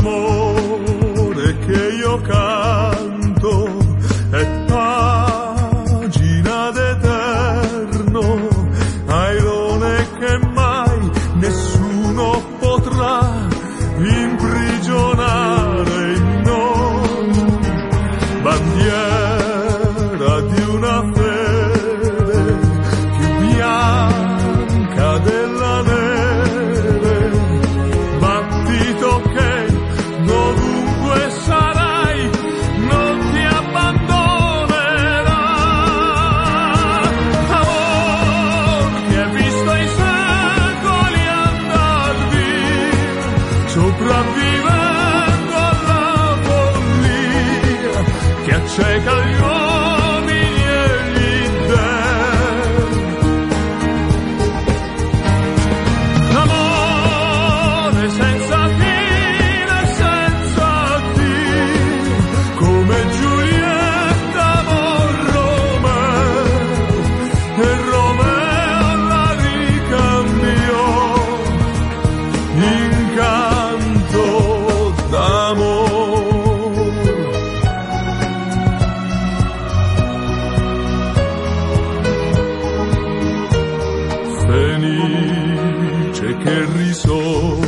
l'amore che io canto è pagina d'eterno, airone che mai nessuno potrà imprigionare in noi, bandiera di una fede più bianca della neve, battito che dovunque sarai non ti abbandonerà. Amor che hai visto i secoli andar via, sopravvivendo alla follia che acceca gli uomini e gli dèi. Amore senza fine e senza Dio, come Giulietta amor Romeo, e Romeo la ricambiò in canto d'amor. Fenice che risorge